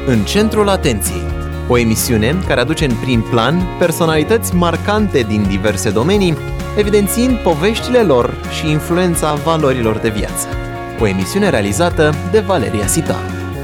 În centrul atenției, o emisiune care aduce în prim plan personalități marcante din diverse domenii, evidențiind poveștile lor și influența valorilor de viață. O emisiune realizată de Valeria Sitaru.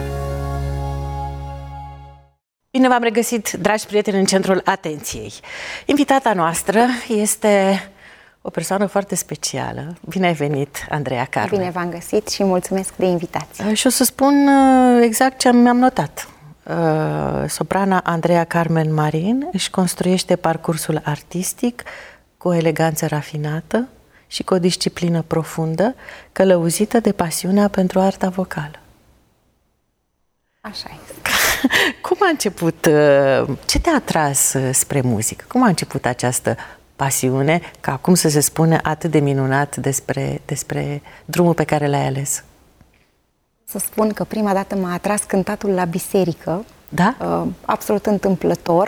Bine v-am regăsit, dragi prieteni, în centrul atenției. Invitata noastră este o persoană foarte specială. Bine ai venit, Andreea Carmen. Bine v-am găsit și mulțumesc de invitație. Și o să spun exact ce mi-am notat. Soprana Andreea Carmen Marin își construiește parcursul artistic cu o eleganță rafinată și cu o disciplină profundă, călăuzită de pasiunea pentru arta vocală. Așa este. Cum a început, ce te-a atras spre muzică? Cum a început această pasiune, ca acum să se spune atât de minunat despre drumul pe care l-ai ales? Să spun că prima dată m-a atras cântatul la biserică. Da? Absolut întâmplător.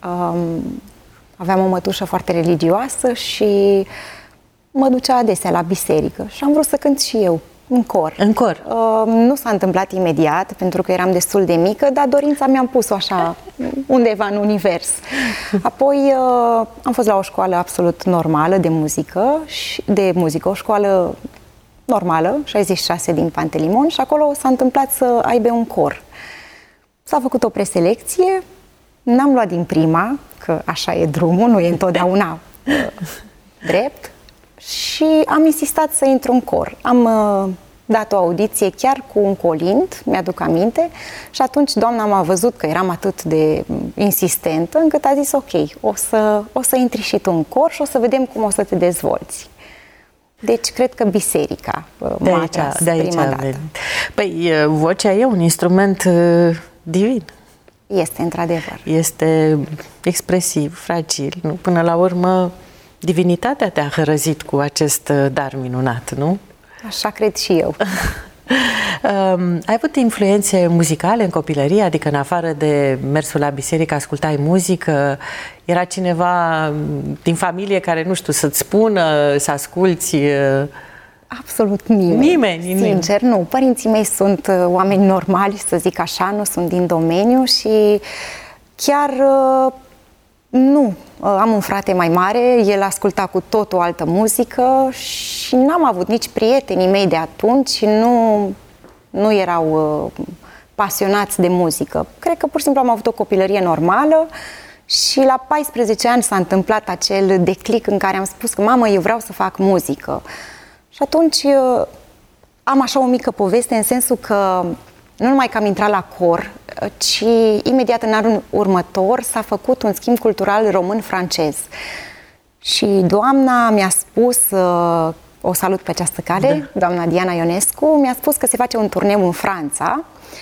Aveam o mătușă foarte religioasă și mă ducea adesea la biserică și am vrut să cânt și eu în cor. În cor? Nu s-a întâmplat imediat, pentru că eram destul de mică, dar dorința mi-am pus-o așa, undeva în univers. Apoi am fost la o școală absolut normală de muzică, o școală normală, 66 din Pantelimon, și acolo s-a întâmplat să aibă un cor. S-a făcut o preselecție, n-am luat din prima, că așa e drumul, nu e întotdeauna drept, și am insistat să intru în cor. Am dat o audiție chiar cu un colind, mi-aduc aminte, și atunci doamna m-a văzut că eram atât de insistentă, încât a zis ok, o să intri și tu în cor și o să vedem cum o să te dezvolți. Deci cred că biserica m-a atras prima dată. Păi, vocea e un instrument divin. Este, într-adevăr. Este expresiv, fragil. Nu? Până la urmă, divinitatea te-a hărăzit cu acest dar minunat, nu? Așa cred și eu. Ai avut influențe muzicale în copilărie? Adică în afară de mersul la biserică, ascultai muzică? Era cineva din familie care, nu știu, să-ți spună, să asculți? Absolut nimeni. Nimeni? Sincer, nu. Părinții mei sunt oameni normali, să zic așa, nu sunt din domeniu și chiar nu. Am un frate mai mare, el asculta cu tot o altă muzică și n-am avut nici prietenii mei de atunci, nu erau pasionați de muzică. Cred că pur și simplu am avut o copilărie normală și la 14 ani s-a întâmplat acel declic în care am spus că mamă, eu vreau să fac muzică. Și atunci am așa o mică poveste în sensul că nu numai că am intrat la cor, ci imediat în anul următor s-a făcut un schimb cultural român-francez. Și doamna mi-a spus, o salut pe această cale, doamna Diana Ionescu, mi-a spus că se face un turneu în Franța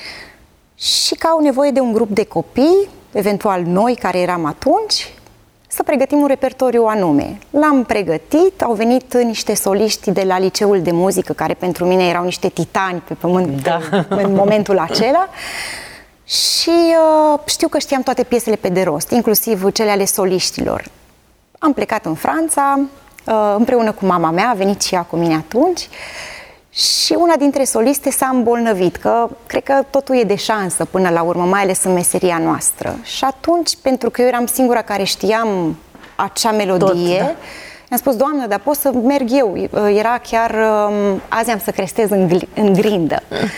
și că au nevoie de un grup de copii, eventual noi care eram atunci, să pregătim un repertoriu anume. L-am pregătit, au venit niște soliști de la Liceul de Muzică, care pentru mine erau niște titani pe pământ în momentul acela. Și știu că știam toate piesele pe de rost, inclusiv cele ale soliștilor. Am plecat în Franța, împreună cu mama mea, a venit și ea cu mine atunci, și una dintre soliste s-a îmbolnăvit, că cred că totul e de șansă până la urmă, mai ales în meseria noastră. Și atunci, pentru că eu eram singura care știam acea melodie, mi-am spus, doamnă, dar pot să merg eu. Era chiar, azi am să crestez în grindă.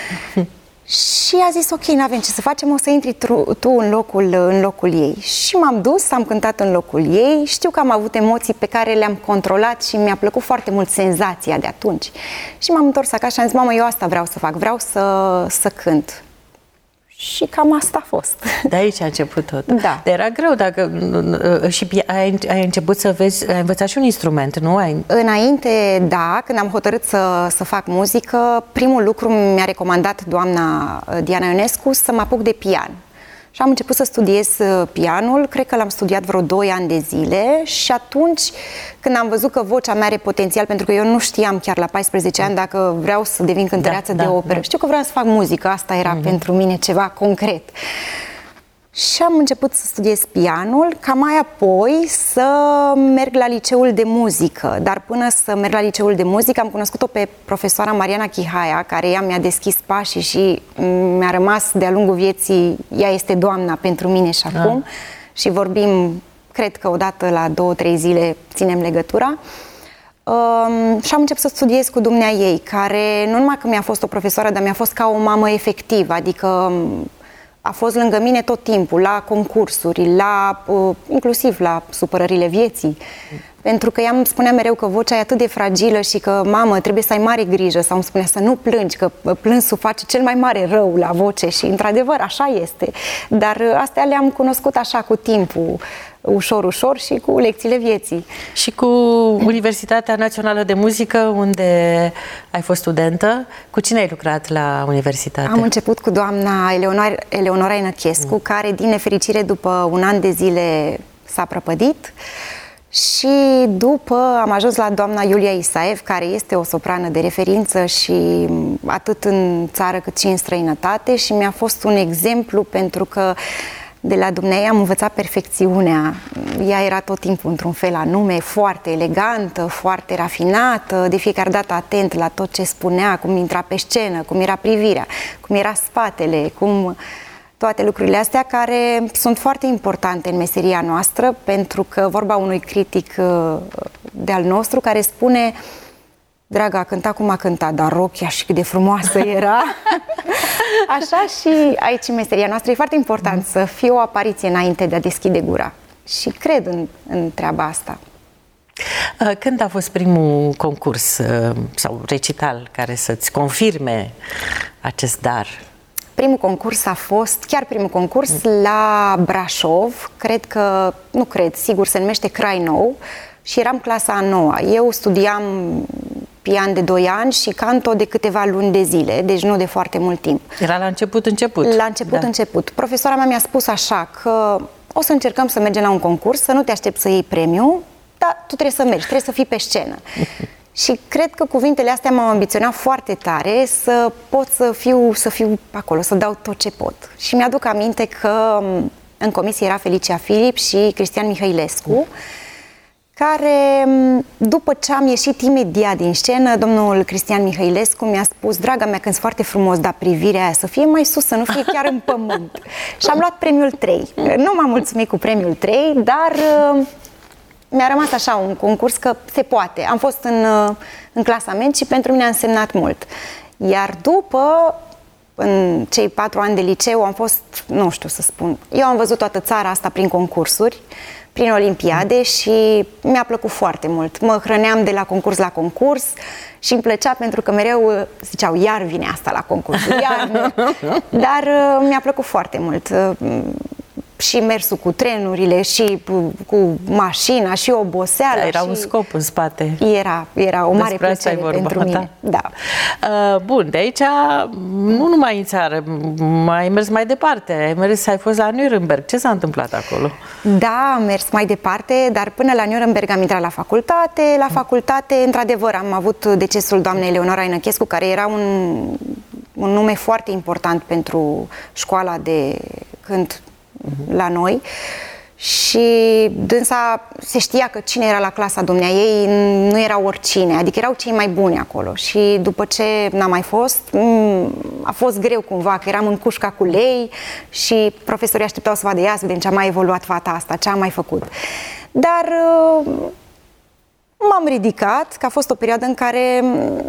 Și a zis, ok, n-avem ce să facem, o să intri tu în locul ei. Și m-am dus, am cântat în locul ei, știu că am avut emoții pe care le-am controlat și mi-a plăcut foarte mult senzația de atunci. Și m-am întors acasă și am zis, mamă, eu asta vreau să fac, vreau să cânt. Și cam asta a fost. De aici a început tot. Da. Era greu dacă... Și ai început să vezi... Ai învățat și un instrument, nu? Înainte, da, când am hotărât să fac muzică, primul lucru mi-a recomandat doamna Diana Ionescu să mă apuc de pian. Și am început să studiez pianul, cred că l-am studiat vreo 2 ani de zile și atunci când am văzut că vocea mea are potențial, pentru că eu nu știam chiar la 14 ani dacă vreau să devin cântăreață de operă. Știu că vreau să fac muzică, asta era pentru mine ceva concret. Și am început să studiez pianul, ca mai apoi să merg la liceul de muzică. Dar până să merg la liceul de muzică am cunoscut-o pe profesoara Mariana Chihaia, care ea mi-a deschis pașii și mi-a rămas de-a lungul vieții, ea este doamna pentru mine și acum. Și vorbim, cred că odată la 2-3 zile ținem legătura. Și am început să studiez cu dumnea ei, care nu numai că mi-a fost o profesoară, dar mi-a fost ca o mamă efectivă, adică a fost lângă mine tot timpul, la concursuri, inclusiv la supărările vieții. Pentru că ea îmi spunea mereu că vocea e atât de fragilă și că, mamă, trebuie să ai mare grijă, sau îmi spunea să nu plângi, că plânsul face cel mai mare rău la voce și, într-adevăr, așa este. Dar astea le-am cunoscut așa cu timpul, ușor, ușor și cu lecțiile vieții. Și cu Universitatea Națională de Muzică, unde ai fost studentă, cu cine ai lucrat la universitate? Am început cu doamna Eleonora Inăchescu, care, din nefericire, după un an de zile s-a prăpădit. Și după am ajuns la doamna Iulia Isaev, care este o soprană de referință și atât în țară cât și în străinătate, și mi-a fost un exemplu pentru că de la dumneavoastră am învățat perfecțiunea. Ea era tot timpul într-un fel anume, foarte elegantă, foarte rafinată, de fiecare dată atent la tot ce spunea, cum intra pe scenă, cum era privirea, cum era spatele, toate lucrurile astea care sunt foarte importante în meseria noastră, pentru că vorba unui critic de-al nostru care spune: dragă, a cântat cum a cântat, dar rochia și cât de frumoasă era. Așa și aici în meseria noastră e foarte important să fie o apariție înainte de a deschide gura. Și cred în treaba asta. Când a fost primul concurs sau recital care să-ți confirme acest dar? Primul concurs a fost, chiar primul concurs, la Brașov, sigur se numește Crai Nou, și eram clasa a 9-a. Eu studiam pian de 2 ani și canto de câteva luni de zile, deci nu de foarte mult timp. Era la început? La început. Profesoara mea mi-a spus așa că o să încercăm să mergem la un concurs, să nu te aștepți să iei premiu, dar tu trebuie să mergi, trebuie să fii pe scenă. Și cred că cuvintele astea m-au ambiționat foarte tare să pot să fiu acolo, să dau tot ce pot. Și mi-aduc aminte că în comisie era Felicia Filip și Cristian Mihailescu, care, după ce am ieșit imediat din scenă, domnul Cristian Mihailescu mi-a spus: draga mea, cânti foarte frumos, dar privirea aia să fie mai sus, să nu fie chiar în pământ. Și am luat premiul 3. Nu m-am mulțumit cu premiul 3, dar mi-a rămas așa un concurs că se poate. Am fost în clasament și pentru mine a însemnat mult. Iar după, în cei 4 ani de liceu, am fost, nu știu să spun, eu am văzut toată țara asta prin concursuri, prin olimpiade, și mi-a plăcut foarte mult. Mă hrăneam de la concurs la concurs și îmi plăcea pentru că mereu ziceau: iar vine asta la concurs, iar. Dar mi-a plăcut foarte mult. Și mersul cu trenurile, și cu mașina, și oboseală. Era un scop în spate. Era o mare plăcere pentru mine. Da. Bun, de aici, nu numai în țară, ai mers mai departe. Ai fost la Nuremberg. Ce s-a întâmplat acolo? Da, am mers mai departe, dar până la Nuremberg am intrat la facultate. La facultate, într-adevăr, am avut decesul doamnei Eleonora Inăchescu, care era un nume foarte important pentru școala de cânt la noi, și dânsa se știa că cine era la clasa dumneaei nu era oricine, adică erau cei mai buni acolo. Și după ce n-a mai fost, a fost greu cumva, că eram în cușca cu lei și profesorii așteptau să vadă: ia să vedem ce a mai evoluat fata asta, ce a mai făcut. Dar m-am ridicat, că a fost o perioadă în care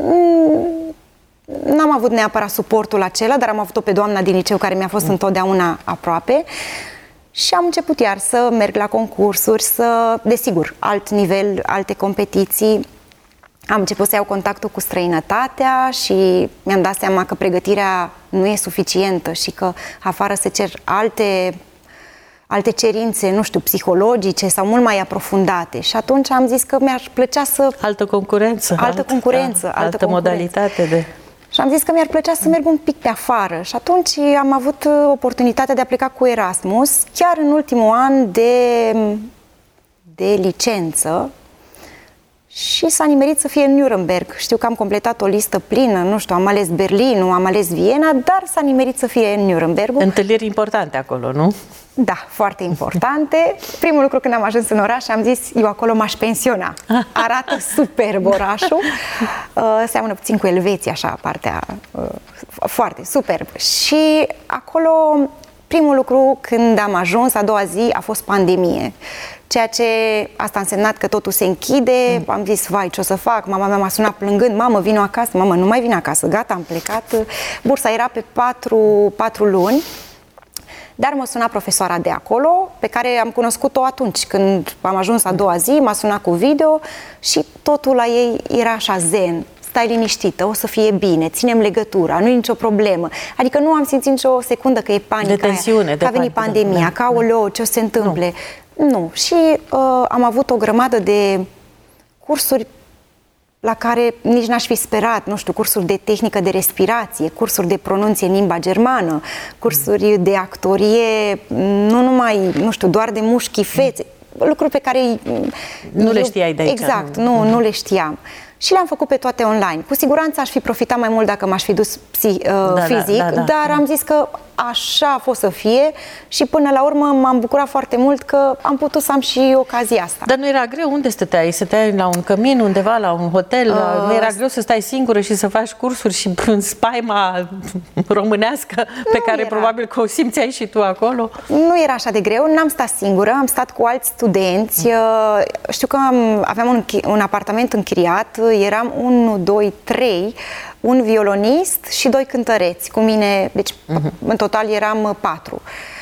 n-am avut neapărat suportul acela, dar am avut-o pe doamna din liceu, care mi-a fost întotdeauna aproape, și am început iar să merg la concursuri, desigur, alt nivel, alte competiții. Am început să iau contactul cu străinătatea și mi-am dat seama că pregătirea nu e suficientă și că afară se cer alte cerințe, nu știu, psihologice sau mult mai aprofundate. Și atunci am zis că mi-ar plăcea să... Altă concurență. Altă modalitate de... Și am zis că mi-ar plăcea să merg un pic pe afară. Și atunci am avut oportunitatea de a pleca cu Erasmus, chiar în ultimul an de licență. Și s-a nimerit să fie în Nuremberg. Știu că am completat o listă plină, nu știu, am ales Berlinul, am ales Viena, dar s-a nimerit să fie în Nuremberg. Întâlniri importante acolo, nu? Da, foarte importante. Primul lucru când am ajuns în oraș am zis, eu acolo m-aș pensiona. Arată superb orașul. Seamănă puțin cu Elveția, așa, partea foarte superb. Și acolo, primul lucru când am ajuns, a doua zi, a fost pandemie. Ceea ce asta a însemnat că totul se închide. Am zis, vai, ce o să fac? Mama mea m-a sunat plângând, mamă, vino acasă. Mamă, nu mai vin acasă, gata, am plecat. Bursa era pe 4 luni. Dar m-a sunat profesoara de acolo, pe care am cunoscut-o atunci, când am ajuns a doua zi, m-a sunat cu video și totul la ei era așa zen. Stai liniștită, o să fie bine, ținem legătura, nu e nicio problemă. Adică nu am simțit nicio secundă că e panică de tensiune, aia, că a venit pandemia, că aoleo, ce o să se întâmple. Nu. Și am avut o grămadă de cursuri la care nici n-aș fi sperat, nu știu, cursuri de tehnică de respirație, cursuri de pronunție în limba germană, cursuri de actorie, nu numai, nu știu, doar de mușchi, fețe, lucruri pe care nu le știai de aici. Exact, nu le știam. Și le-am făcut pe toate online. Cu siguranță aș fi profitat mai mult dacă m-aș fi dus fizic, dar am zis că așa a fost să fie și până la urmă m-am bucurat foarte mult că am putut să am și ocazia asta. Dar nu era greu? Unde stăteai? Stăteai la un cămin, undeva, la un hotel? Nu era greu să stai singură și să faci cursuri și în spaima românească pe care probabil că o simțeai și tu acolo? Nu era așa de greu, n-am stat singură, am stat cu alți studenți. Știu că aveam un apartament închiriat, eram 1, 2, 3, un violonist și 2 cântăreți cu mine, deci în total eram 4.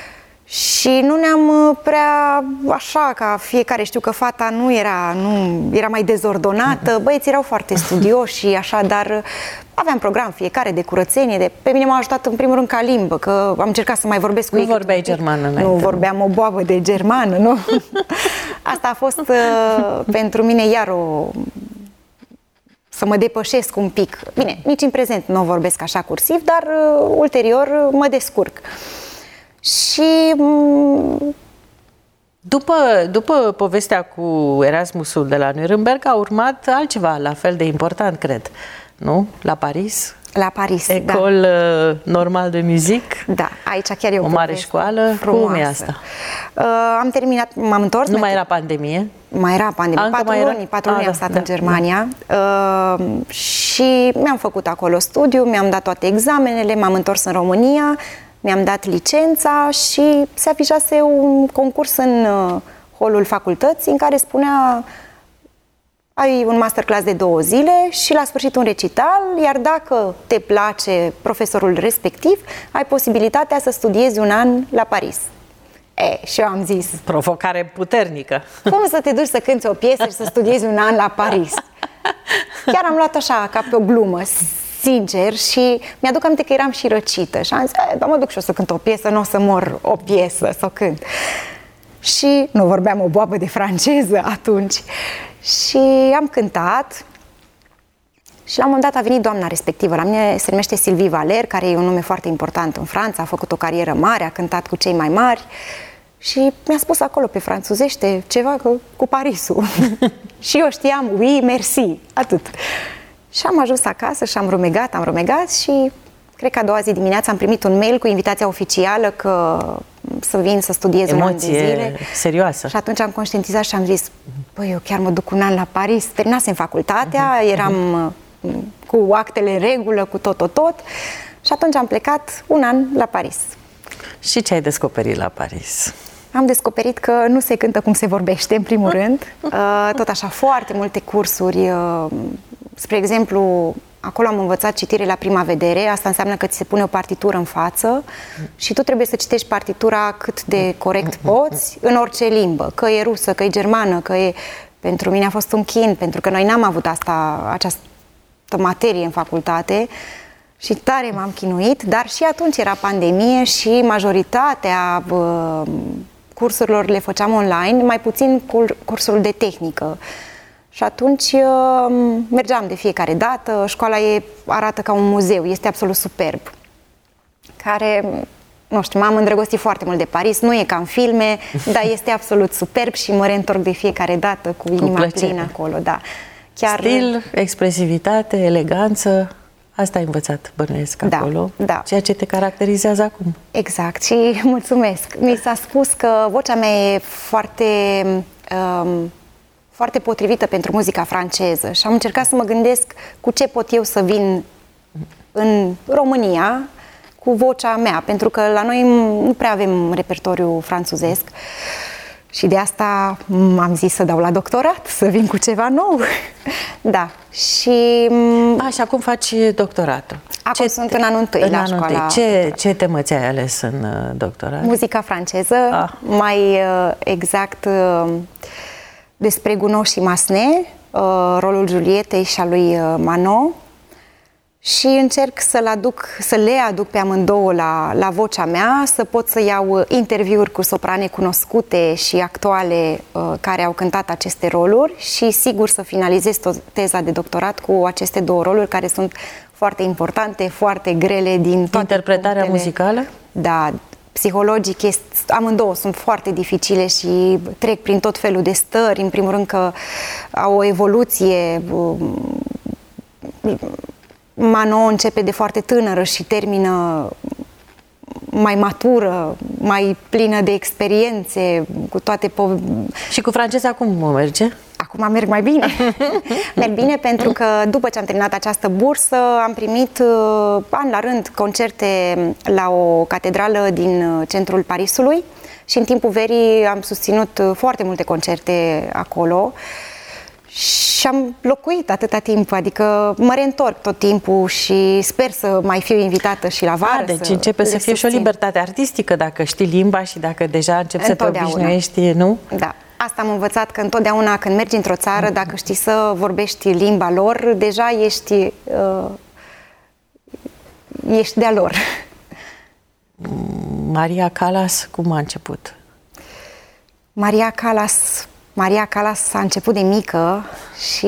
Și nu ne-am prea așa ca fiecare, știu că fata nu era mai dezordonată, băieții erau foarte studioși și așa, dar aveam program fiecare de curățenie, pe mine m-a ajutat în primul rând ca limbă, că am încercat să mai vorbesc cu ei. Nu vorbeai germană înainte. Nu vorbeam o boabă de germană, nu? Asta a fost pentru mine iar să mă depășesc un pic. Bine, nici în prezent nu vorbesc așa cursiv, dar ulterior mă descurc. Și după povestea cu Erasmusul de la Nuremberg a urmat altceva la fel de important, cred, nu? La Paris? La Paris, École Normale de Musique. Da, aici chiar e o mare școală. Frumoasă. Cum e asta? Am terminat, m-am întors. Nu mai era pandemie? Mai era pandemie. 4 luni am stat în Germania și mi-am făcut acolo studiu, mi-am dat toate examenele, m-am întors în România, mi-am dat licența și se afișase un concurs în holul facultății în care spunea: ai un masterclass de 2 zile și la sfârșit un recital, iar dacă te place profesorul respectiv, ai posibilitatea să studiezi 1 an la Paris. Și eu am zis... Provocare puternică. Cum să te duci să cânti o piesă și să studiezi 1 an la Paris? Chiar am luat așa, ca pe o glumă, sincer, și mi-aduc aminte că eram și răcită. Și am zis, da, mă duc și eu să cânt o piesă, nu o să mor o piesă, să o cânt. Și nu vorbeam o boabă de franceză atunci. Și am cântat și la un moment dat a venit doamna respectivă. La mine se numește Sylvie Valer, care e un nume foarte important în Franța, a făcut o carieră mare, a cântat cu cei mai mari și mi-a spus acolo pe franțuzește ceva cu Parisul. Și eu știam, oui, merci, atât. Și am ajuns acasă și am rumegat și cred că a doua zi dimineața am primit un mail cu invitația oficială că să vin să studiez 1 an de zile. Serioasă. Și atunci am conștientizat și am zis, băi, eu chiar mă duc 1 an la Paris. Terminasem facultatea, eram cu actele în regulă, cu tot. Și atunci am plecat 1 an la Paris. Și ce ai descoperit la Paris? Am descoperit că nu se cântă cum se vorbește, în primul rând. Tot așa, foarte multe cursuri. Spre exemplu, acolo am învățat citire la prima vedere. Asta înseamnă că ți se pune o partitură în față și tu trebuie să citești partitura cât de corect poți, în orice limbă. Că e rusă, că e germană, că e... Pentru mine a fost un chin, pentru că noi n-am avut această materie în facultate și tare m-am chinuit, dar și atunci era pandemie și majoritatea cursurilor le făceam online, mai puțin cursul de tehnică. Și atunci mergeam de fiecare dată, școala arată ca un muzeu, este absolut superb. Care, nu știu, m-am îndrăgostit foarte mult de Paris, nu e ca în filme, dar este absolut superb și mă reîntorc de fiecare dată cu inima plină acolo, da. Chiar... Stil, expresivitate, eleganță, asta ai învățat, bănuiesc, acolo, da. Ceea ce te caracterizează acum. Exact, și mulțumesc. Mi s-a spus că vocea mea e foarte potrivită pentru muzica franceză și am încercat să mă gândesc cu ce pot eu să vin în România cu vocea mea, pentru că la noi nu prea avem repertoriu franțuzesc. Și de asta am zis să dau la doctorat, să vin cu ceva nou. Da. Și acum faci doctoratul. Acum sunt în anul 1 la școala. Ce temă ți-ai ales în doctorat? Muzica franceză, mai exact despre Gounod și Massenet, rolul Julietei și a lui Manon. Și încerc să le aduc pe amândouă la vocea mea, să pot să iau interviuri cu soprane cunoscute și actuale care au cântat aceste roluri și sigur să finalizez teza de doctorat cu aceste două roluri care sunt foarte importante, grele din toate interpretarea punctele. Muzicală? Da, psihologic, amândouă sunt foarte dificile și trec prin tot felul de stări, în primul rând că au o evoluție. Manon începe de foarte tânără și termină mai matură, mai plină de experiențe, cu toate Și cu franceza cum merge? Acum merg mai bine. Merg bine pentru că după ce am terminat această bursă am primit an la rând concerte la o catedrală din centrul Parisului și în timpul verii am susținut foarte multe concerte acolo. Și am locuit atâta timp, adică mă reîntorc tot timpul și sper să mai fiu invitată și la vară. Deci începe să fie și o libertate artistică dacă știi limba și dacă deja începi să te obișnuiești, nu? Da. Asta am învățat, că întotdeauna când mergi într-o țară, dacă știi să vorbești limba lor, deja ești de-a lor. Maria Callas, cum a început? Maria Callas a început de mică și,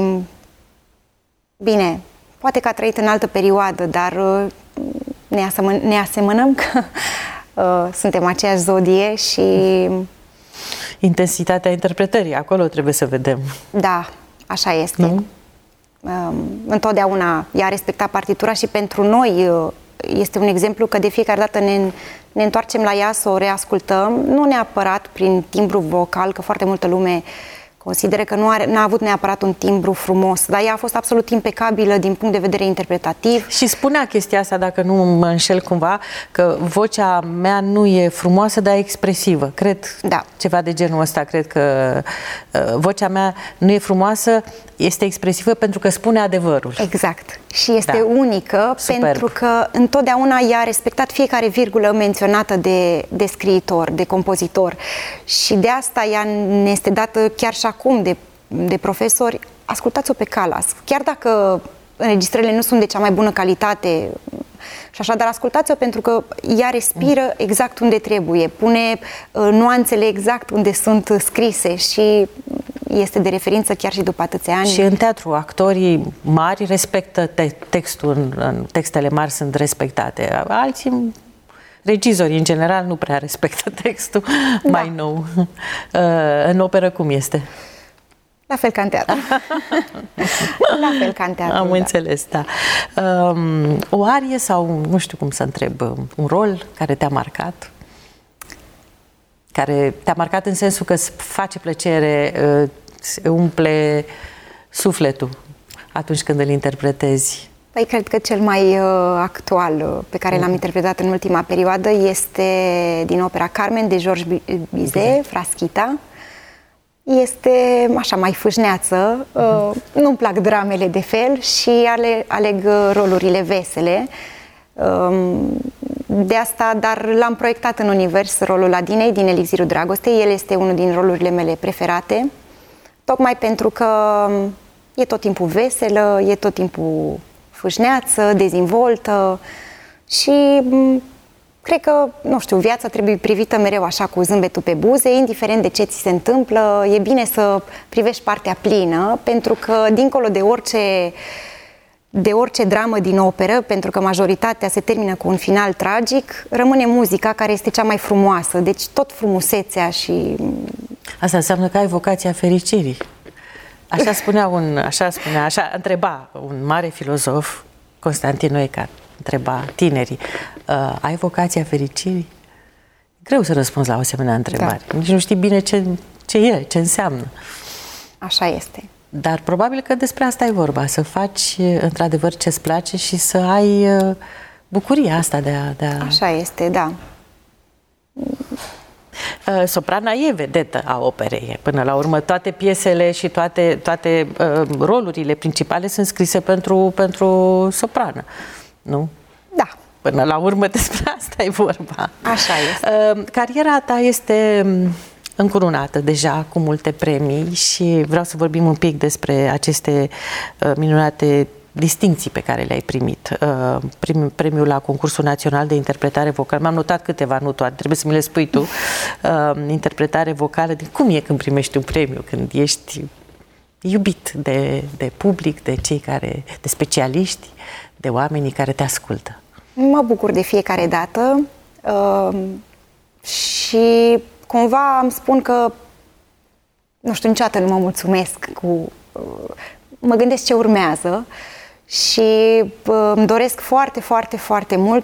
bine, poate că a trăit în altă perioadă, dar ne asemănăm că suntem aceeași zodie și... Intensitatea interpretării, acolo trebuie să vedem. Da, așa este. Nu? Întotdeauna ea a respectat partitura și pentru noi este un exemplu că de fiecare dată ne întoarcem la ea să o reascultăm, nu neapărat prin timbru vocal, că foarte multă lume consideră că n-a avut neapărat un timbru frumos, dar ea a fost absolut impecabilă din punct de vedere interpretativ. Și spunea chestia asta, dacă nu mă înșel cumva, că vocea mea nu e frumoasă, dar e expresivă. Cred ceva de genul ăsta, cred că vocea mea nu e frumoasă, este expresivă pentru că spune adevărul. Exact. Și este unică. Superb. Pentru că întotdeauna ea a respectat fiecare virgulă menționată de scriitor, de compozitor. Și de asta ea ne este dată chiar și acum de profesori. Ascultați-o pe Callas. Chiar dacă înregistrările nu sunt de cea mai bună calitate și așa, dar ascultați-o pentru că ea respiră exact unde trebuie, pune nuanțele exact unde sunt scrise și este de referință chiar și după atâția ani. Și în teatru, actorii mari respectă textul, textele mari sunt respectate. Alții, regizorii în general, nu prea respectă textul mai nou. În operă cum este? La fel ca în teatru. La fel ca în teatru, Am înțeles, da. O arie sau, nu știu cum să întreb, un rol care te-a marcat? Care te-a marcat în sensul că îți face plăcere, îți umple sufletul atunci când îl interpretezi? Păi cred că cel mai actual pe care l-am interpretat în ultima perioadă este din opera Carmen de Georges Bizet, Frasquita. Este așa mai fâșneață, nu-mi plac dramele de fel și aleg rolurile vesele. De asta, dar l-am proiectat în univers rolul Adinei din Elixirul Dragostei. El este unul din rolurile mele preferate, tocmai pentru că e tot timpul veselă, e tot timpul fâșneață, dezvoltă și cred că, nu știu, viața trebuie privită mereu așa cu zâmbetul pe buze, indiferent de ce ți se întâmplă, e bine să privești partea plină, pentru că dincolo de orice dramă din operă, pentru că majoritatea se termină cu un final tragic, rămâne muzica care este cea mai frumoasă, deci tot frumusețea și... Asta înseamnă că ai vocația fericirii. Așa întreba un mare filozof, Constantin Noica, întreba tinerii, ai vocația fericirii? Greu să răspunzi la o asemenea întrebare. Da. Nici nu știi bine ce înseamnă. Așa este. Dar probabil că despre asta e vorba, să faci într-adevăr ce-ți place și să ai bucuria asta de a... Așa este, da. Soprana e vedetă a operei. Până la urmă, toate piesele și toate rolurile principale sunt scrise pentru soprană, nu? Da. Până la urmă, despre asta e vorba. Așa este. Cariera ta este încununată deja cu multe premii și vreau să vorbim un pic despre aceste minunate distincții pe care le-ai primit. Premiul la Concursul Național de Interpretare Vocală. M-am notat câteva, nu toate, trebuie să mi le spui tu. Interpretare vocală. Cum e când primești un premiu? Când ești iubit de public, de de specialiști, de oamenii care te ascultă? Mă bucur de fiecare dată și cumva îmi spun că, nu știu, niciodată nu mă mulțumesc mă gândesc ce urmează și îmi doresc foarte, foarte, foarte mult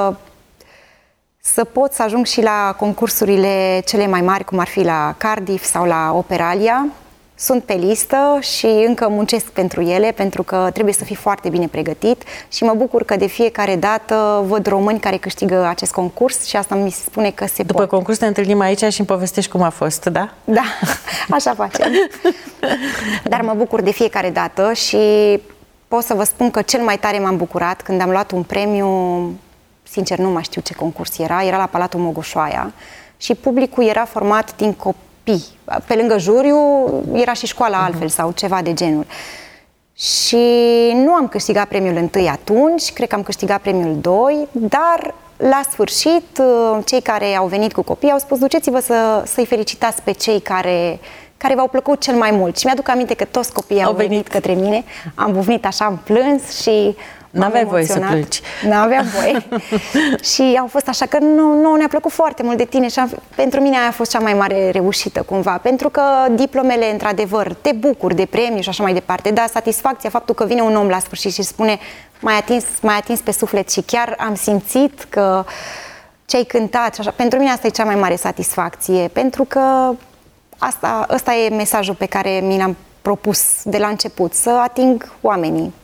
să pot să ajung și la concursurile cele mai mari, cum ar fi la Cardiff sau la Operalia. Sunt pe listă și încă muncesc pentru ele, pentru că trebuie să fii foarte bine pregătit și mă bucur că de fiecare dată văd români care câștigă acest concurs și asta mi se spune că se După concurs ne întâlnim aici și îmi povestești cum a fost, da? Da, așa facem. Dar mă bucur de fiecare dată și pot să vă spun că cel mai tare m-am bucurat când am luat un premiu, sincer nu mai știu ce concurs era la Palatul Mogoșoaia și publicul era format din copii. Pe lângă juriu era și școala altfel sau ceva de genul. Și nu am câștigat premiul 1 atunci, cred că am câștigat premiul 2, dar la sfârșit cei care au venit cu copii au spus duceți-vă să-i felicitați pe cei care v-au plăcut cel mai mult. Și mi-aduc aminte că toți copiii au venit către mine, am bufnit așa, am plâns și n-aveai voie să plângi. N-aveam voie. Și au fost așa că nu ne-a plăcut foarte mult de tine și pentru mine aia a fost cea mai mare reușită cumva, pentru că diplomele într-adevăr te bucuri de premiu și așa mai departe, dar satisfacția, faptul că vine un om la sfârșit și spune m-ai atins pe suflet și chiar am simțit că ce ai cântat și așa, pentru mine asta e cea mai mare satisfacție, pentru că ăsta e mesajul pe care mi l-am propus de la început, să ating oamenii.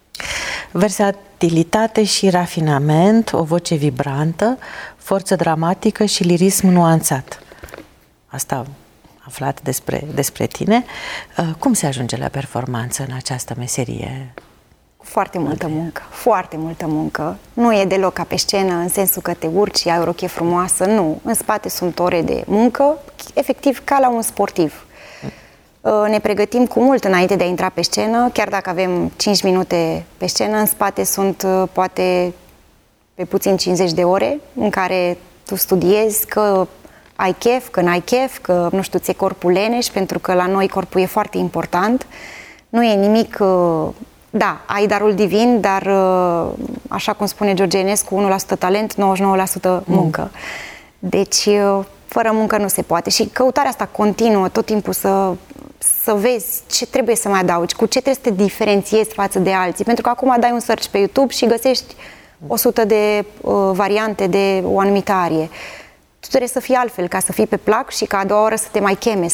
Versatilitate și rafinament, o voce vibrantă, forță dramatică și lirism nuanțat. Asta am aflat despre tine. Cum se ajunge la performanță în această meserie? Foarte multă muncă, foarte multă muncă. Nu e deloc ca pe scenă, în sensul că te urci și ai o rochie frumoasă, nu. În spate sunt ore de muncă, efectiv ca la un sportiv. Ne pregătim cu mult înainte de a intra pe scenă, chiar dacă avem 5 minute pe scenă, în spate sunt poate pe puțin 50 de ore în care tu studiezi că ai chef, că n-ai chef, că, nu știu, ți-e corpul leneș, pentru că la noi corpul e foarte important. Nu e nimic... Da, ai darul divin, dar așa cum spune George Enescu, 1% talent, 99% muncă. Deci, fără muncă nu se poate. Și căutarea asta continuă, tot timpul să vezi ce trebuie să mai adaugi, cu ce trebuie să te diferențiezi față de alții. Pentru că acum dai un search pe YouTube și găsești 100 de variante de o anumită arie. Tu trebuie să fii altfel, ca să fii pe plac și ca a doua oră să te mai cheme.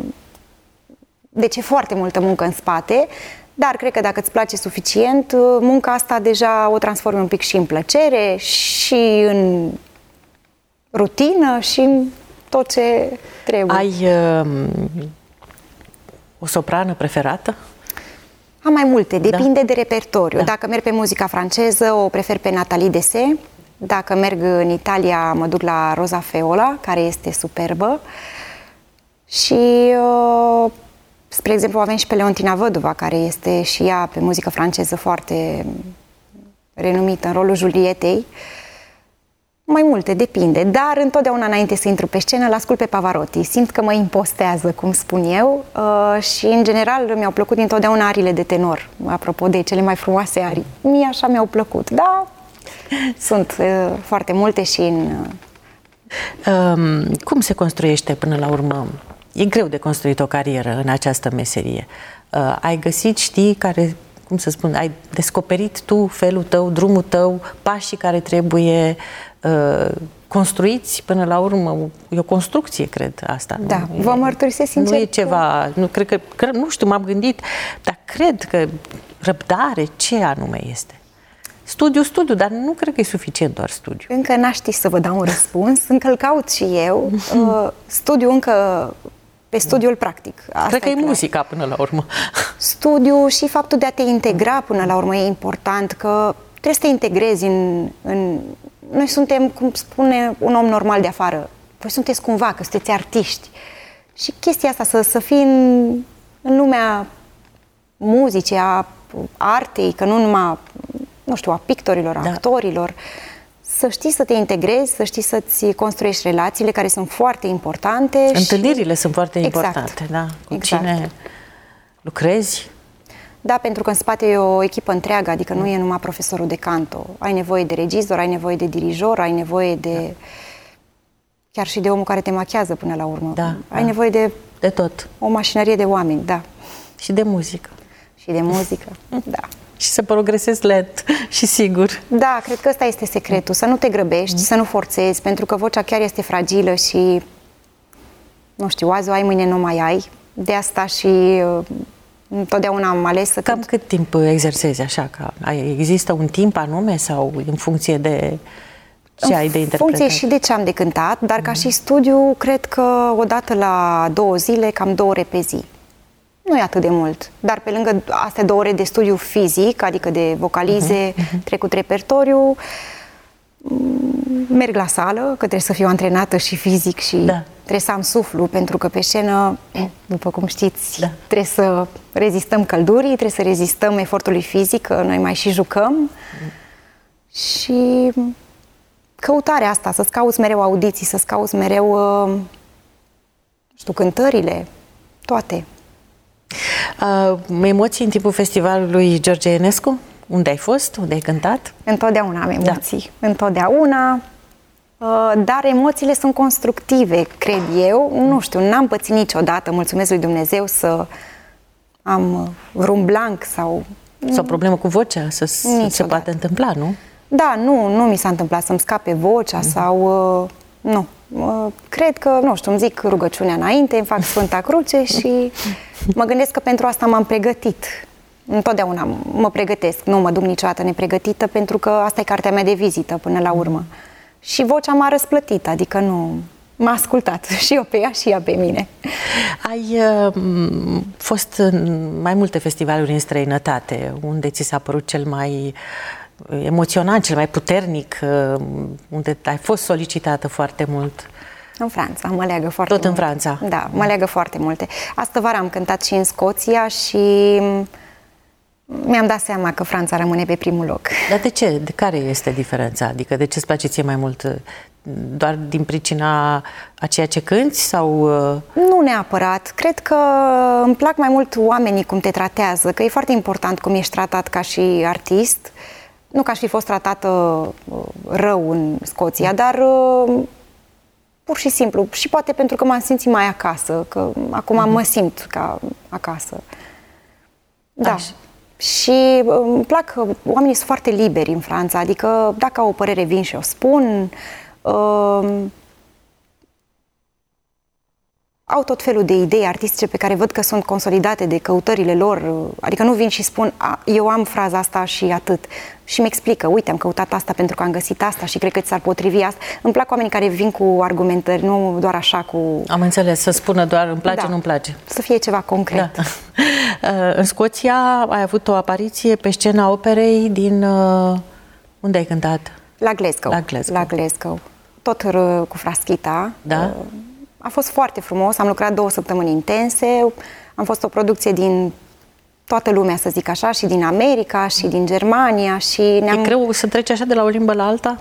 Deci e foarte multă muncă în spate, dar cred că dacă îți place suficient, munca asta deja o transformi un pic și în plăcere, și în rutină, și în tot ce trebuie. Ai o soprană preferată? Am mai multe, depinde de repertoriu. Da. Dacă merg pe muzica franceză, o prefer pe Nathalie Dessay. Dacă merg în Italia, mă duc la Rosa Feola, care este superbă. Și, spre exemplu, avem și pe Leontina Văduva, care este și ea pe muzică franceză foarte renumită în rolul Julietei. Mai multe, depinde, dar întotdeauna înainte să intru pe scenă l-ascult pe Pavarotti. Simt că mă impostează, cum spun eu, și în general mi-au plăcut întotdeauna ariile de tenor, apropo de cele mai frumoase arii. Mie așa mi-au plăcut, da, sunt foarte multe și în... Cum se construiește până la urmă? E greu de construit o carieră în această meserie. ai găsit, știi, care, cum să spun, ai descoperit tu felul tău, drumul tău, pașii care trebuie construiți până la urmă. E o construcție, cred, asta. Da, vă mărturisesc sincer. Nu e ceva, nu cred că, nu știu, m-am gândit, dar cred că răbdare, ce anume este? Studiu, dar nu cred că e suficient doar studiu. Încă n-aș ști să vă dau un răspuns, încă îl caut și eu. Studiu încă pe studiul practic. Asta cred că e clar. muzica până la urmă. Studiu și faptul de a te integra până la urmă e important, că trebuie să te integrezi în... Noi suntem, cum spune un om normal de afară, voi sunteți cumva, că sunteți artiști. Și chestia asta, să fii în lumea muzicii, a artei, că nu numai, nu știu, a pictorilor, a actorilor, să știi să te integrezi, să știi să-ți construiești relațiile care sunt foarte importante. Întâlnirile sunt foarte exact, importante, da. Cu exact. cine lucrezi. Da, pentru că în spate e o echipă întreagă, adică nu e numai profesorul de canto. Ai nevoie de regizor, ai nevoie de dirijor, ai nevoie de... chiar și de omul care te machează până la urmă. Da, ai nevoie de tot. O mașinărie de oameni, da. Și de muzică. Și de muzică, da. Și să progresezi lent și sigur. Da, cred că ăsta este secretul, să nu te grăbești, să nu forțezi, pentru că vocea chiar este fragilă și, nu știu, azi o ai, mâine nu mai ai. De asta și întotdeauna am ales să... Cam cât timp exersezi așa? Există un timp anume sau în funcție de ce ai de interpretat? În funcție și de ce am de cântat, dar ca și studiu, cred că odată la 2 zile, cam 2 ore pe zi. Nu e atât de mult, dar pe lângă astea 2 ore de studiu fizic, adică de vocalize, trecut repertoriu, merg la sală, că trebuie să fiu antrenată și fizic și trebuie să am suflu, pentru că pe scenă, după cum știți, trebuie să rezistăm căldurii, trebuie să rezistăm efortului fizic, că noi mai și jucăm. Și căutarea asta, să-ți cauți mereu audiții, să-ți cauți mereu, nu știu, cântările, toate. Emoții în timpul festivalului George Enescu? Unde ai fost? Unde ai cântat? Întotdeauna am emoții. Întotdeauna. Dar emoțiile sunt constructive, cred eu. Nu știu, n-am pățit niciodată, mulțumesc lui Dumnezeu, să am vreun blank sau... Sau problemă cu vocea, să se poate întâmpla, nu? Da, nu mi s-a întâmplat să-mi scape vocea sau... Nu. Cred că, nu știu, îmi zic rugăciunea înainte, îmi fac Sfânta Cruce și mă gândesc că pentru asta m-am pregătit. Întotdeauna mă pregătesc, nu mă duc niciodată nepregătită, pentru că asta e cartea mea de vizită până la urmă. Și vocea m-a răsplătit, adică nu... M-a ascultat și eu pe ea și ea pe mine. Ai fost în mai multe festivaluri în străinătate. Unde ți s-a părut cel mai emoționant, cel mai puternic, unde ai fost solicitată foarte mult? În Franța, mă leagă foarte mult. Tot în Franța? Da, mă leagă foarte multe. Astă vară am cântat și în Scoția și mi-am dat seama că Franța rămâne pe primul loc. Dar de ce? De care este diferența? Adică de ce îți place ție mai mult? Doar din pricina a ceea ce cânti sau... Nu neapărat. Cred că îmi plac mai mult oamenii cum te tratează, că e foarte important cum ești tratat ca și artist. Nu că aș fi fost tratată rău în Scoția, dar pur și simplu. Și poate pentru că m-am simțit mai acasă, că acum mă simt ca acasă. Da. Și îmi plac că oamenii sunt foarte liberi în Franța, adică dacă au o părere vin și o spun. Au tot felul de idei artistice pe care văd că sunt consolidate de căutările lor, adică nu vin și spun eu am fraza asta și atât și mi explică, uite, am căutat asta pentru că am găsit asta și cred că ți s-ar potrivi asta. Îmi plac oamenii care vin cu argumentări, nu doar așa cu... Am înțeles, să spună doar îmi place, nu-mi place. Să fie ceva concret. Da. În Scoția ai avut o apariție pe scena operei din... Unde ai cântat? La Glasgow. La Glasgow. La Glasgow. Tot cu Fraschita. Da? A fost foarte frumos, am lucrat 2 săptămâni intense, am fost o producție din toată lumea, să zic așa, și din America, și din Germania, și E greu să treci așa de la o limbă la alta?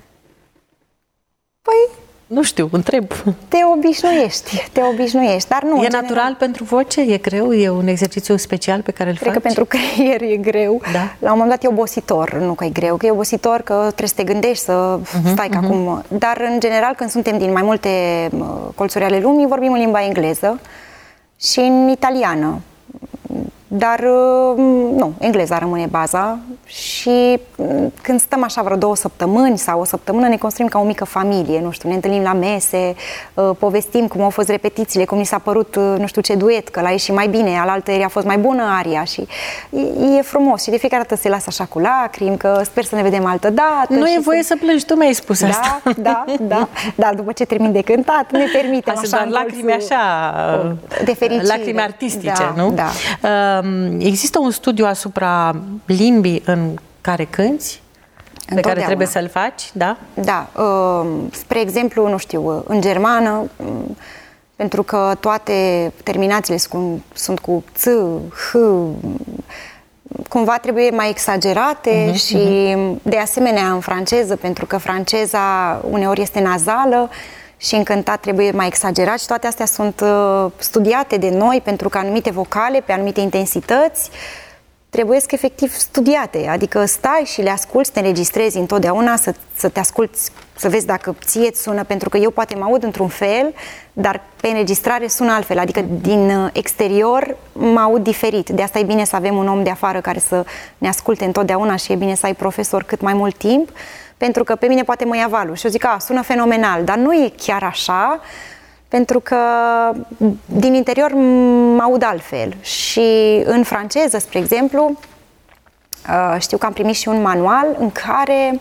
Păi... Nu știu, întreb. Te obișnuiești, dar nu... E natural pentru voce? E greu? E un exercițiu special pe care îl faci? Cred că pentru creier e greu. Da. La un moment dat e obositor, nu că e greu, că e obositor, că trebuie să te gândești, să stai ca acum. Dar, în general, când suntem din mai multe colțuri ale lumii, vorbim în limba engleză și în italiană. Dar nu, engleza rămâne baza și când stăm așa vreo 2 săptămâni sau o săptămână ne construim ca o mică familie, nu știu, ne întâlnim la mese, povestim cum au fost repetițiile, cum ni s-a părut nu știu ce duet, că l-a ieșit mai bine, alaltăieri a fost mai bună aria și e frumos și de fiecare dată se lasă așa cu lacrimi, că sper să ne vedem altă dată. Nu e voie să plângi, tu mi-ai spus asta. Da, dar după ce termin de cântat ne permitem așa doar lacrimi așa, de fericire. Lacrimi artistice, da, nu? Da. Există un studiu asupra limbii în care cânti, pe care trebuie să-l faci, da? Da. Spre exemplu, nu știu, în germană, pentru că toate terminațiile sunt cu ț, h, cumva trebuie mai exagerate și de asemenea în franceză, pentru că franceza uneori este nazală și în cântat trebuie mai exagerat și toate astea sunt studiate de noi pentru că anumite vocale, pe anumite intensități, trebuie efectiv studiate, adică stai și le asculți, te înregistrezi întotdeauna, să te asculți, să vezi dacă ție îți sună, pentru că eu poate mă aud într-un fel, dar pe înregistrare sună altfel, adică din exterior mă aud diferit. De asta e bine să avem un om de afară care să ne asculte întotdeauna și e bine să ai profesor cât mai mult timp, pentru că pe mine poate mă ia valul și eu zic, sună fenomenal, dar nu e chiar așa, pentru că din interior mă aud altfel. Și în franceză, spre exemplu, știu că am primit și un manual în care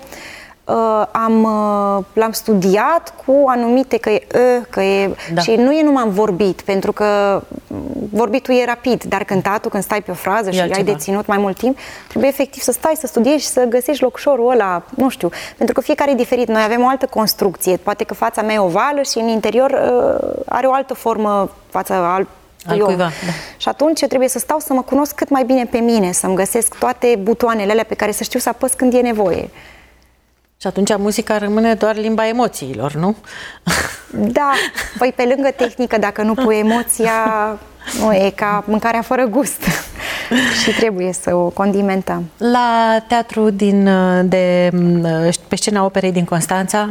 l-am studiat cu anumite că e da. Și nu e numai am vorbit, pentru că vorbitul e rapid, dar cântatul, când stai pe o frază și ai de ținut mai mult timp, trebuie efectiv să stai, să studiezi și să găsești locșorul ăla, nu știu, pentru că fiecare e diferit. Noi avem o altă construcție, poate că fața mea e ovală și în interior are o altă formă fața al cuiva. Da. Și atunci eu trebuie să stau să mă cunosc cât mai bine pe mine, să-mi găsesc toate butoanele alea pe care să știu să apăs când e nevoie. Și atunci muzica rămâne doar limba emoțiilor, nu? Da, păi pe lângă tehnică, dacă nu pui emoția, nu e ca mâncarea fără gust și trebuie să o condimentăm. La teatru pe scena Operei din Constanța,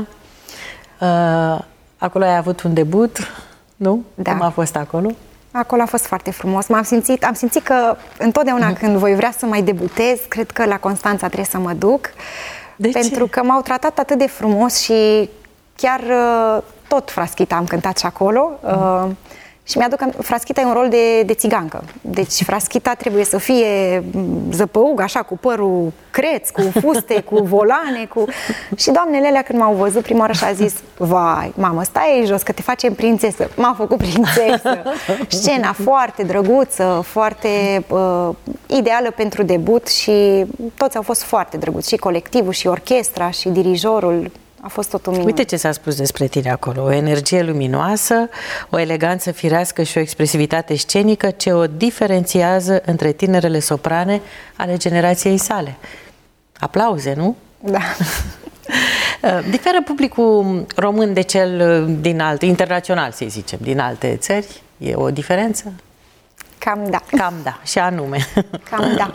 acolo ai avut un debut, nu? Da. Cum a fost acolo? Acolo a fost foarte frumos. Am simțit că întotdeauna când voi vrea să mai debutez, cred că la Constanța trebuie să mă duc. Pentru că m-au tratat atât de frumos și chiar tot Fraschita am cântat și acolo. Și mi-aduc Fraschita e un rol de țigancă. Deci Fraschita trebuie să fie zăpăug, așa, cu părul creț, cu fuste, cu volane, Și doamnele alea când m-au văzut prima oară și-a zis, vai, mamă, stai aici jos că te facem prințesă. M-a făcut prințesă. Scena foarte drăguță, foarte ideală pentru debut și toți au fost foarte drăguți. Și colectivul, și orchestra, și dirijorul. A fost totul minunat. Uite ce s-a spus despre tine acolo. O energie luminoasă, o eleganță firească și o expresivitate scenică ce o diferențiază între tinerele soprane ale generației sale. Aplauze, nu? Da. Diferă publicul român de cel internațional, să zicem, din alte țări? E o diferență? Cam da. Cam da, și anume. Cam da.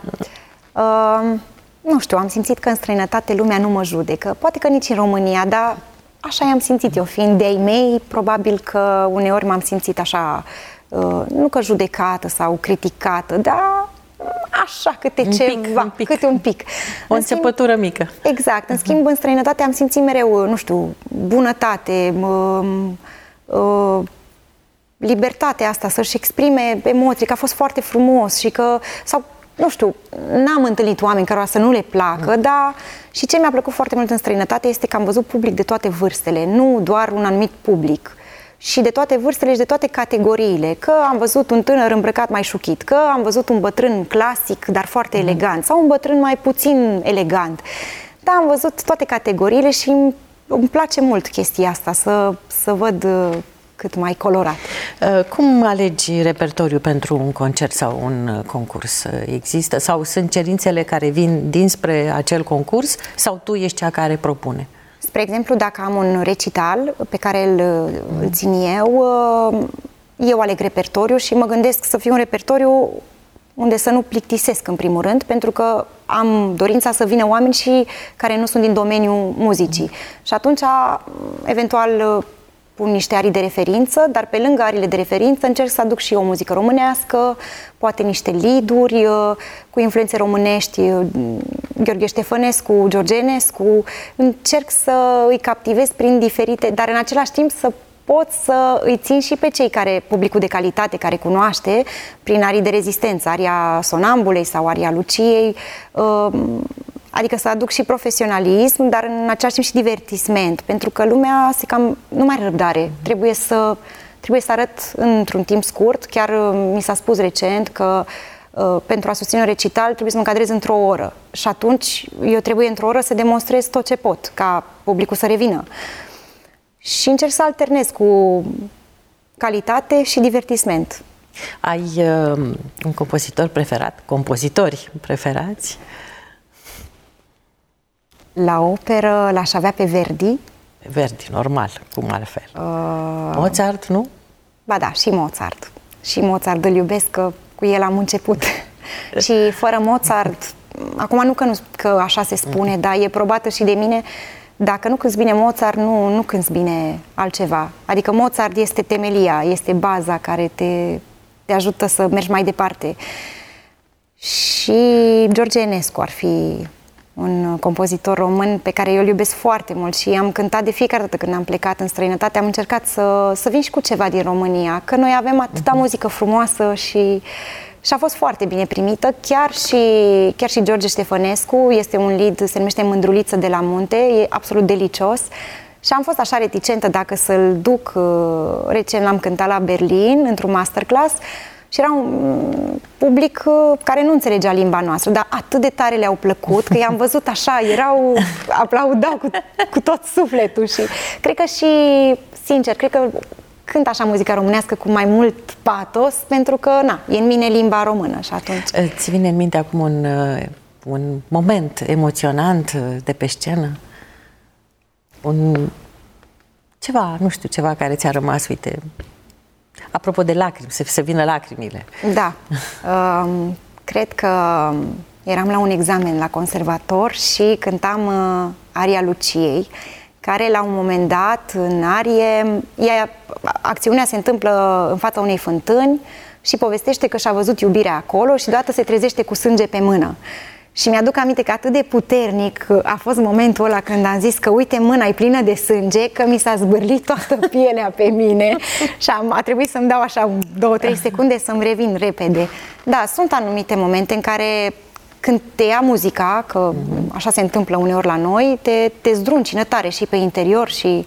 Nu știu, am simțit că în străinătate lumea nu mă judecă. Poate că nici în România, dar așa i-am simțit eu. Fiind de-ai mei, probabil că uneori m-am simțit așa, nu că judecată sau criticată, dar așa câte câte un pic. O înțepătură mică. Exact. În schimb, în străinătate am simțit mereu, nu știu, bunătate, libertatea asta, să-și exprime emoții, că a fost foarte frumos și că... Nu știu, n-am întâlnit oameni care să nu le placă, dar și ce mi-a plăcut foarte mult în străinătate este că am văzut public de toate vârstele, nu doar un anumit public, și de toate vârstele și de toate categoriile, că am văzut un tânăr îmbrăcat mai șuchit, că am văzut un bătrân clasic, dar foarte elegant, sau un bătrân mai puțin elegant. Da, am văzut toate categoriile și îmi place mult chestia asta, să văd cât mai colorat. Cum alegi repertoriu pentru un concert sau un concurs? Există? Sau sunt cerințele care vin dinspre acel concurs sau tu ești cea care propune? Spre exemplu, dacă am un recital pe care îl țin eu aleg repertoriu și mă gândesc să fie un repertoriu unde să nu plictisesc în primul rând, pentru că am dorința să vină oameni și care nu sunt din domeniul muzicii. Și atunci, eventual, pun niște arii de referință, dar pe lângă ariile de referință încerc să aduc și o muzică românească, poate niște lead-uri cu influențe românești, Gheorghe Ștefănescu, George Enescu. Încerc să îi captivez prin diferite, dar în același timp să pot să îi țin și pe cei care, publicul de calitate, care cunoaște, prin arii de rezistență, aria Sonambulei sau aria Luciei, adică să aduc și profesionalism, dar în același timp și divertisment, pentru că lumea nu mai are răbdare. Trebuie să arăt într-un timp scurt. Chiar mi s-a spus recent că pentru a susține un recital trebuie să mă încadrez într-o oră. Și atunci eu trebuie într-o oră să demonstrez tot ce pot, ca publicul să revină. Și încerc să alternez cu calitate și divertisment. Ai un compozitor preferat? Compozitori preferați? La operă l-aș avea pe Verdi. Verdi, normal, cum altfel. Mozart, nu? Ba da, și Mozart. Și Mozart îl iubesc, că cu el am început. Și fără Mozart, acum că așa se spune, dar e probată și de mine, dacă nu cânți bine Mozart, nu cânți bine altceva. Adică Mozart este temelia, este baza care te ajută să mergi mai departe. Și George Enescu ar fi un compozitor român pe care eu îl iubesc foarte mult și am cântat de fiecare dată când am plecat în străinătate, am încercat să vin și cu ceva din România, că noi avem atâta muzică frumoasă și a fost foarte bine primită. Chiar și George Ștefănescu este un lead, se numește Mândruliță de la Munte, e absolut delicios. Și am fost așa reticentă dacă să-l duc. Recent l-am cântat la Berlin într-un masterclass și era un public care nu înțelegea limba noastră, dar atât de tare le-au plăcut că i-am văzut așa, aplaudau cu tot sufletul și cred că și, sincer, cred că cânt așa muzica românească cu mai mult patos, pentru că, e în mine limba română și atunci. Ți vine în minte acum un moment emoționant de pe scenă? Ceva care ți-a rămas, uite, apropo de lacrimi, să vină lacrimile. Da. Cred că eram la un examen la conservator și cântam aria Luciei, care la un moment dat, în arie, acțiunea se întâmplă în fața unei fântâni și povestește că și-a văzut iubirea acolo și deodată se trezește cu sânge pe mână. Și mi-aduc aminte că atât de puternic a fost momentul ăla când am zis că uite, mâna e plină de sânge, că mi s-a zbârlit toată pielea pe mine și a trebuit să-mi dau așa 2-3 secunde să-mi revin repede. Da, sunt anumite momente în care când te ia muzica, că așa se întâmplă uneori la noi, te zdruncină tare și pe interior și...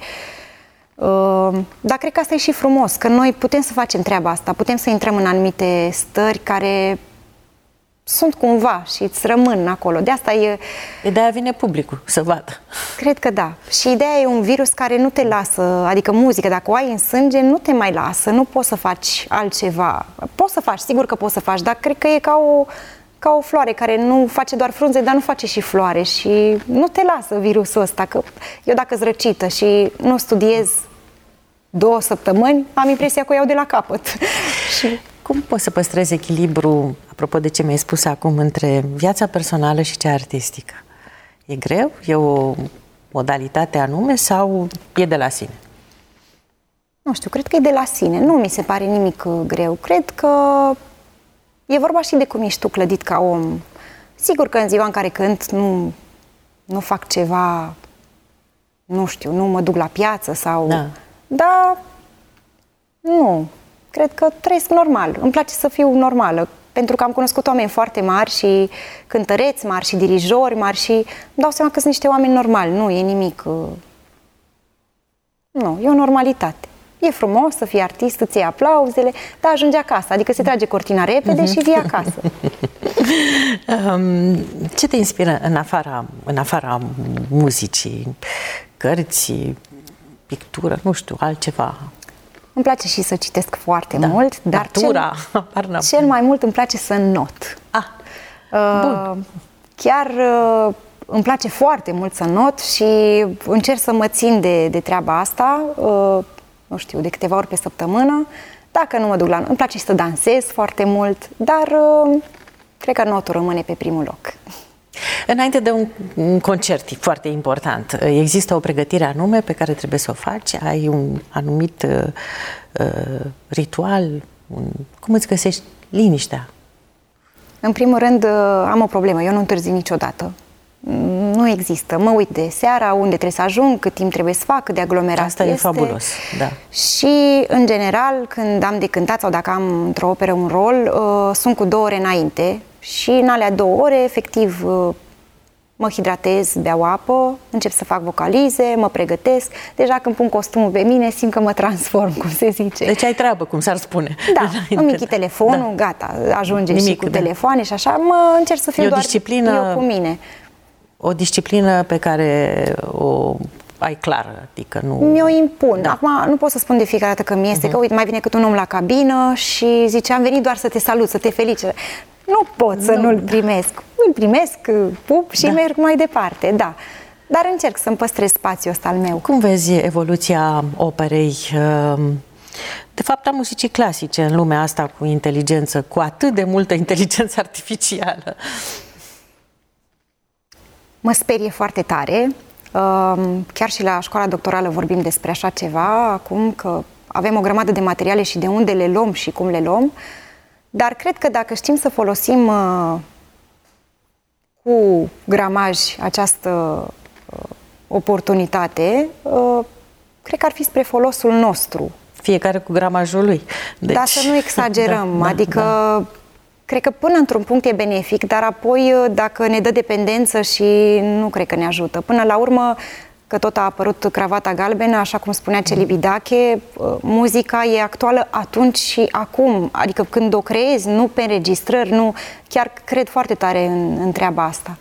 dar cred că asta e și frumos, că noi putem să facem treaba asta, putem să intrăm în anumite stări care sunt cumva și îți rămân acolo. De asta De-aia vine publicul să vadă. Cred că da. Și ideea e un virus care nu te lasă, adică muzica, dacă o ai în sânge, nu te mai lasă, nu poți să faci altceva. Poți să faci, sigur că poți să faci, dar cred că e ca o floare care nu face doar frunze, dar nu face și floare și nu te lasă virusul ăsta. Că eu dacă-s răcită și nu studiez 2 săptămâni, am impresia că o iau de la capăt. Și cum poți să păstrezi echilibru, apropo de ce mi-ai spus acum, între viața personală și cea artistică? E greu? E o modalitate anume sau e de la sine? Nu știu, cred că e de la sine. Nu mi se pare nimic greu. Cred că e vorba și de cum ești tu clădit ca om. Sigur că în ziua în care cânt nu fac ceva, nu știu, nu mă duc la piață sau... Da. Dar nu. Cred că trăiesc normal. Îmi place să fiu normală. Pentru că am cunoscut oameni foarte mari și cântăreți mari și dirijori mari și îmi dau seama că sunt niște oameni normali. Nu e nimic... Nu, e o normalitate. E frumos să fii artist, îți iei aplauzele, dar ajungi acasă. Adică se trage cortina repede și vii acasă. Ce te inspiră în afara muzicii? Cărți, pictură, nu știu, altceva? Îmi place și să citesc foarte mult, dar natura, cel mai mult îmi place să not. Bun. Chiar îmi place foarte mult să not și încerc să mă țin de treaba asta, nu știu, de câteva ori pe săptămână. Dacă nu mă duc îmi place și să dansez foarte mult, dar cred că notul rămâne pe primul loc. Înainte de un concert foarte important, există o pregătire anume pe care trebuie să o faci? Ai un anumit ritual? Cum îți găsești liniștea? În primul rând, am o problemă. Eu nu întârzi niciodată. Nu există. Mă uit de seara, unde trebuie să ajung, cât timp trebuie să fac, cât de aglomerat Asta este. e fabulos, da. Și, în general, când am de cântat sau dacă am într-o operă un rol, sunt cu 2 ore înainte și în alea 2 ore, efectiv, mă hidratez, beau apă, încep să fac vocalize, mă pregătesc. Deja când pun costumul pe mine, simt că mă transform, cum se zice. Deci ai treabă, cum s-ar spune. Da, îmi închid telefonul, gata, ajunge nimic, și cu telefoane și așa, încerc să fiu doar eu cu mine. O disciplină pe care o ai clară, adică nu... Mi-o impun. Da. Acum nu pot să spun de fiecare dată că mi-este, că uite, mai vine cât un om la cabină și zice, am venit doar să te salut, să te felicit. Nu pot să nu-l primesc. Îl primesc, pup și merg mai departe, da. Dar încerc să-mi păstrez spațiul ăsta al meu. Cum vezi evoluția operei, de fapt a muzicii clasice în lumea asta cu inteligență, cu atât de multă inteligență artificială? Mă sperie foarte tare. Chiar și la școala doctorală vorbim despre așa ceva acum, că avem o grămadă de materiale și de unde le luăm și cum le luăm, dar cred că dacă știm să folosim cu gramaj această oportunitate, cred că ar fi spre folosul nostru. Fiecare cu gramajul lui. Deci... Dar să nu exagerăm, adică cred că până într-un punct e benefic, dar apoi dacă ne dă dependență și nu cred că ne ajută. Până la urmă, că tot a apărut cravata galbenă, așa cum spunea Celibidache, muzica e actuală atunci și acum, adică când o creezi, nu pe înregistrări, nu, chiar cred foarte tare în treaba asta.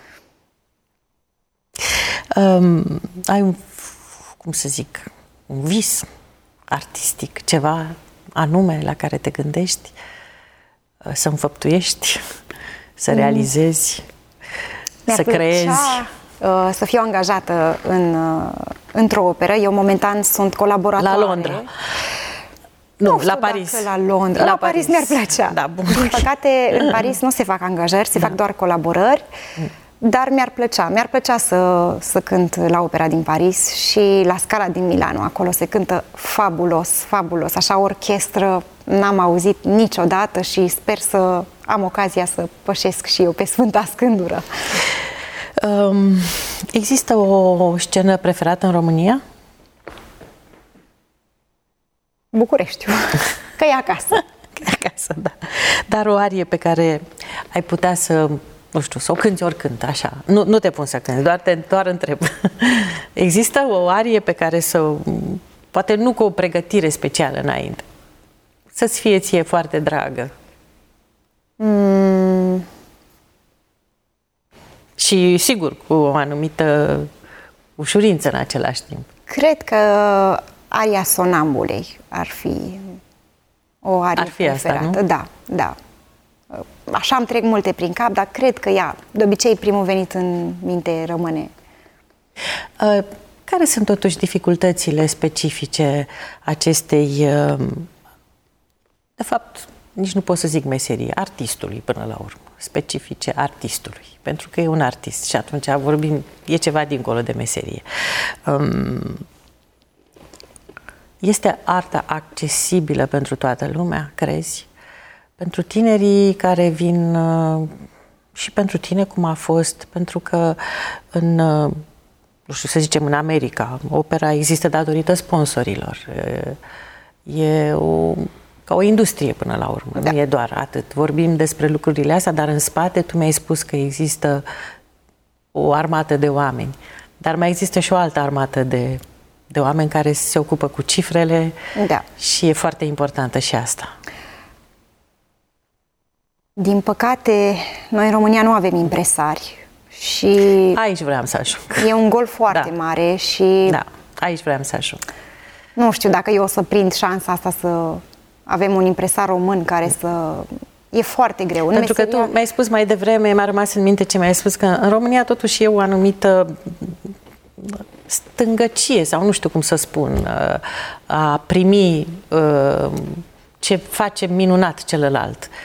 Ai un, cum să zic, un vis artistic, ceva anume la care te gândești să înfăptuiești, să realizezi, să creezi? Să fiu angajată într-o operă. Eu momentan sunt colaboratoare. La Londra. Nu, la Paris. La Londra. La Paris mi-ar plăcea. Da, bun. Din păcate, în Paris nu se fac angajări, se fac doar colaborări. Dar mi-ar plăcea. Mi-ar plăcea să cânt la opera din Paris și la Scala din Milano. Acolo se cântă fabulos, fabulos. Așa, orchestră n-am auzit niciodată și sper să am ocazia să pășesc și eu pe Sfânta Scândură. Există o scenă preferată în România? Bucureștiul. Că e acasă. Că e acasă, da. Dar o arie pe care ai putea să, nu știu, să o cânti oricând, așa. Nu te pun să cânti, doar întreb. Există o arie pe care să, poate nu cu o pregătire specială înainte, să-ți fie ție foarte dragă? Și, sigur, cu o anumită ușurință în același timp. Cred că aria Sonambulei ar fi o arie preferată. Asta, nu? Da, da. Așa îmi trec multe prin cap, dar cred că ea, de obicei, primul venit în minte rămâne. Care sunt totuși dificultățile specifice acestei, de fapt, nici nu pot să zic meserie, artistului până la urmă, specifice artistului, pentru că e un artist și atunci vorbim, e ceva dincolo de meserie. Este arta accesibilă pentru toată lumea, crezi? Pentru tinerii care vin și pentru tine cum a fost, pentru că în, nu știu, să zicem în America, opera există datorită sponsorilor. E ca o industrie până la urmă, da. Nu e doar atât. Vorbim despre lucrurile astea, dar în spate tu mi-ai spus că există o armată de oameni, dar mai există și o altă armată de oameni care se ocupă cu cifrele, da. Și e foarte importantă și asta. Din păcate, noi în România nu avem impresari și... Aici vreau să ajung. E un gol foarte mare și... Da, aici vreau să ajung. Nu știu dacă eu o să prind șansa asta să avem un impresar român care să... E foarte greu. Pentru că tu mi-ai spus mai devreme, mi-a rămas în minte ce mi-ai spus, că în România totuși e o anumită stângăcie, sau nu știu cum să spun, a primi ce face minunat celălalt.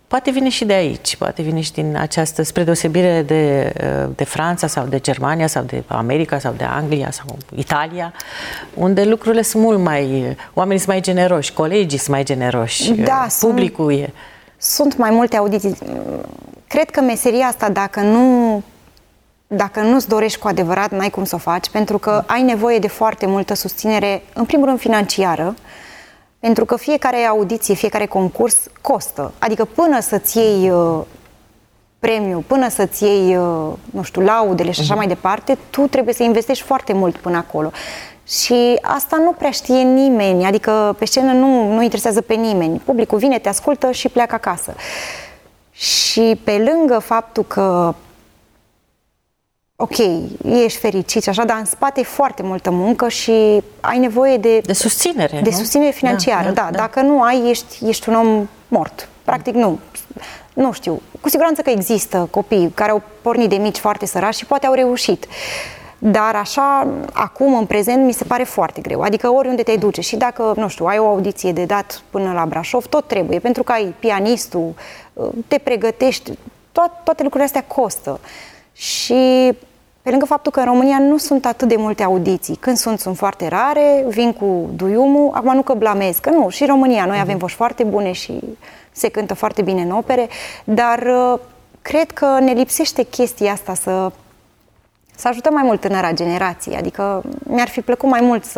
Poate vine și de aici, poate vine și din această, spre deosebire de Franța sau de Germania sau de America sau de Anglia sau Italia, unde lucrurile sunt mult mai, oamenii sunt mai generoși, colegii sunt mai generoși, da, publicul e. Sunt mai multe audiții. Cred că meseria asta, dacă nu-ți dorești cu adevărat, n-ai cum să o faci, pentru că ai nevoie de foarte multă susținere, în primul rând financiară, pentru că fiecare audiție, fiecare concurs costă. Adică până să-ți iei premiu, până să-ți iei, nu știu, laudele și așa mai departe, tu trebuie să investești foarte mult până acolo. Și asta nu prea știe nimeni, adică pe scenă nu interesează pe nimeni. Publicul vine, te ascultă și pleacă acasă. Și pe lângă faptul că ok, ești fericit și așa, dar în spate e foarte multă muncă și ai nevoie de susținere. De susținere financiară, da. Dacă nu ai, ești un om mort. Practic nu știu. Cu siguranță că există copii care au pornit de mici foarte săraci și poate au reușit. Dar așa, acum, în prezent, mi se pare foarte greu. Adică oriunde te duce și dacă, nu știu, ai o audiție de dat până la Brașov, tot trebuie, pentru că ai pianistul, te pregătești, toate lucrurile astea costă. Și pe lângă faptul că în România nu sunt atât de multe audiții, când sunt foarte rare, vin cu duiumul, acum nu că blamez, că nu, și în România noi avem voci foarte bune și se cântă foarte bine în opere, dar cred că ne lipsește chestia asta să ajutăm mai mult tânăra generație, adică mi-ar fi plăcut mai mult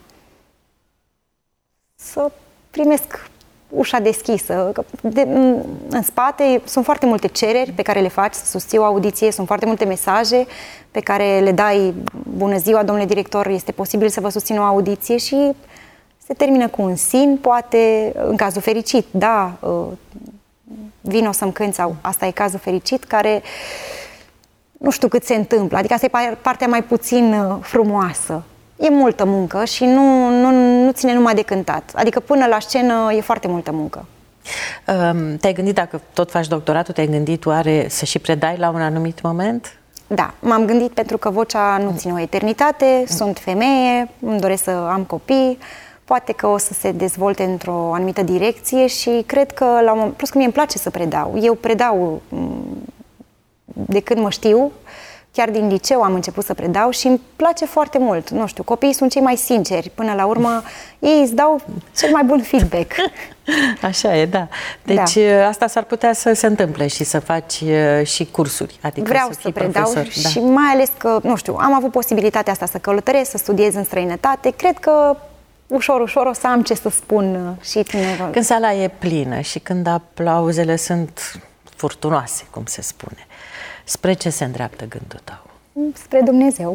să primesc ușa deschisă. În spate sunt foarte multe cereri pe care le faci să susții o audiție, sunt foarte multe mesaje pe care le dai: bună ziua, domnule director, este posibil să vă susțin o audiție, și se termină cu un sin, poate, în cazul fericit, da, vino să-mi cânti, sau asta e cazul fericit, care nu știu cât se întâmplă, adică asta e partea mai puțin frumoasă. E multă muncă și nu ține numai de cântat. Adică până la scenă e foarte multă muncă. Te-ai gândit, dacă tot faci doctoratul, te-ai gândit oare să și predai la un anumit moment? Da, m-am gândit, pentru că vocea nu ține o eternitate, sunt femeie, îmi doresc să am copii, poate că o să se dezvolte într-o anumită direcție și cred că, plus că mie îmi place să predau. Eu predau de când mă știu. Chiar din liceu am început să predau și îmi place foarte mult. Nu știu, copiii sunt cei mai sinceri. Până la urmă, ei îți dau cel mai bun feedback. Așa e, da. Deci asta s-ar putea să se întâmple și să faci și cursuri. Adică vreau să predau profesor, și mai ales că, nu știu, am avut posibilitatea asta să călătoresc, să studiez în străinătate. Cred că ușor, ușor o să am ce să spun și tinerilor. Când sala e plină și când aplauzele sunt furtunoase, cum se spune, spre ce se îndreaptă gândul tău? Spre Dumnezeu.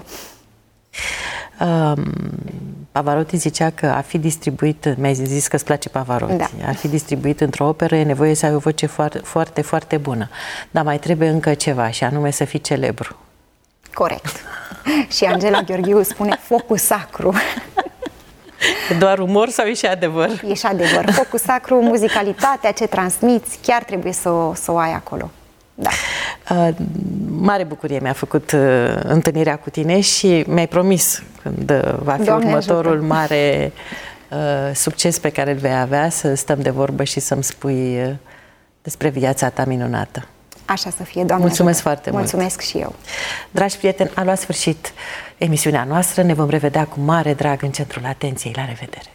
Pavarotti zicea că a fi distribuit, mi-ai zis că îți place Pavarotti, da. A fi distribuit într-o operă e nevoie să ai o voce foarte, foarte, foarte bună. Dar mai trebuie încă ceva, și anume să fii celebru. Corect. Și Angela Gheorghiu spune focus sacru. E doar umor sau e și adevăr? E și adevăr. Focus sacru, muzicalitatea, ce transmiți, chiar trebuie să o ai acolo. Da. Mare bucurie mi-a făcut întâlnirea cu tine și mi-ai promis, când va fi Doamne următorul ajută. mare succes pe care îl vei avea, să stăm de vorbă și să-mi spui despre viața ta minunată. Așa să fie, Doamne Mulțumesc ajută. foarte mult. Mulțumesc și eu. Dragi prieteni, a luat sfârșit emisiunea noastră. Ne vom revedea cu mare drag în centrul atenției. La revedere!